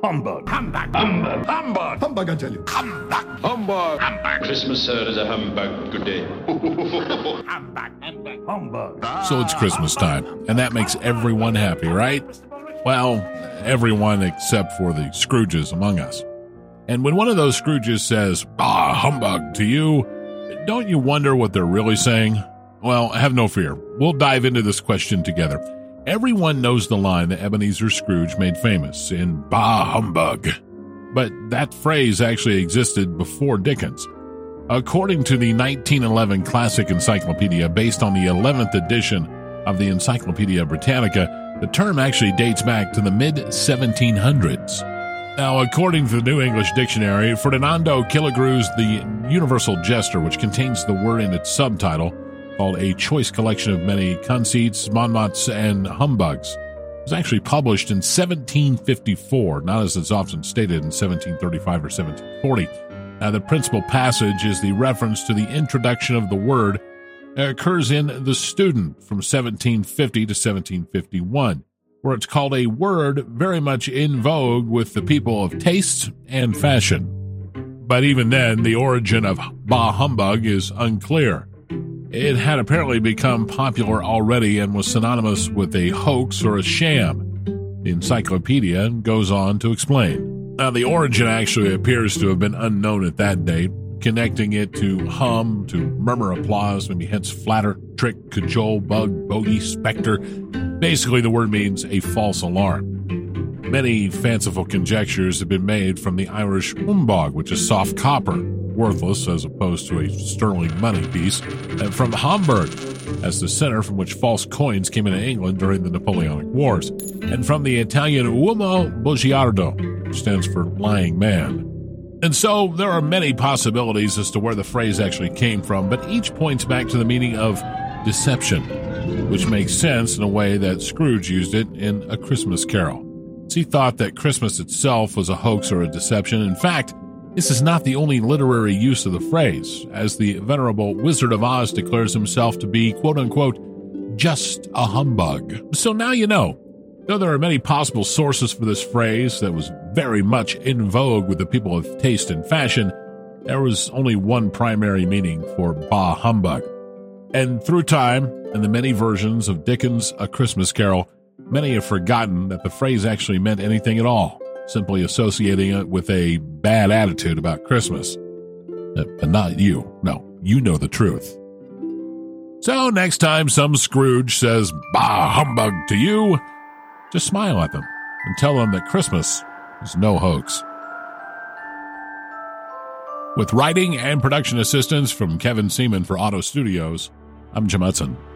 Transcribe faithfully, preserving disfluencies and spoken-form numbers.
Humbug. Humbug. Humbug. Humbug. Humbug, I tell you. Humbug. Humbug. Humbug. Christmas, sir, is a humbug. Good day. Humbug. Humbug. Humbug. So it's Christmas time, and that makes everyone happy, right? Well, everyone except for the Scrooges among us. And when one of those Scrooges says, "Ah, humbug," to you, don't you wonder what they're really saying? Well, have no fear. We'll dive into this question together. Everyone knows the line that Ebenezer Scrooge made famous in "Bah, humbug." But that phrase actually existed before Dickens. According to the nineteen eleven Classic Encyclopedia, based on the eleventh edition of the Encyclopedia Britannica, the term actually dates back to the mid seventeen hundreds. Now, according to the New English Dictionary, Ferdinando Killigrew's The Universal Jester, which contains the word in its subtitle, called A Choice Collection of Many Conceits, Monmots, and Humbugs, was actually published in seventeen fifty-four, not as it's often stated in seventeen thirty-five or seventeen forty. Now, the principal passage is the reference to the introduction of the word. It occurs in The Student from seventeen fifty to seventeen fifty-one, where it's called a word very much in vogue with the people of taste and fashion. But even then, the origin of bah humbug is unclear. It had apparently become popular already and was synonymous with a hoax or a sham. The encyclopedia goes on to explain. Now, the origin actually appears to have been unknown at that date, connecting it to hum, to murmur applause, maybe hence flatter, trick, cajole, bug, bogey, specter. Basically, the word means a false alarm. Many fanciful conjectures have been made from the Irish umbog, which is soft copper, worthless as opposed to a sterling money piece, and from Hamburg, as the center from which false coins came into England during the Napoleonic Wars, and from the Italian uomo bugiardo, which stands for lying man. And so there are many possibilities as to where the phrase actually came from, but each points back to the meaning of deception, which makes sense in a way that Scrooge used it in A Christmas Carol. He thought that Christmas itself was a hoax or a deception. In fact, this is not the only literary use of the phrase, as the venerable Wizard of Oz declares himself to be, quote-unquote, just a humbug. So now you know. Though there are many possible sources for this phrase that was very much in vogue with the people of taste and fashion, there was only one primary meaning for bah humbug. And through time, and the many versions of Dickens' A Christmas Carol, many have forgotten that the phrase actually meant anything at all, simply associating it with a bad attitude about Christmas. But not you. No, you know the truth. So next time some Scrooge says, bah humbug to you, just smile at them and tell them that Christmas is no hoax. With writing and production assistance from Kevin Seaman for Auto Studios, I'm Jim Hudson.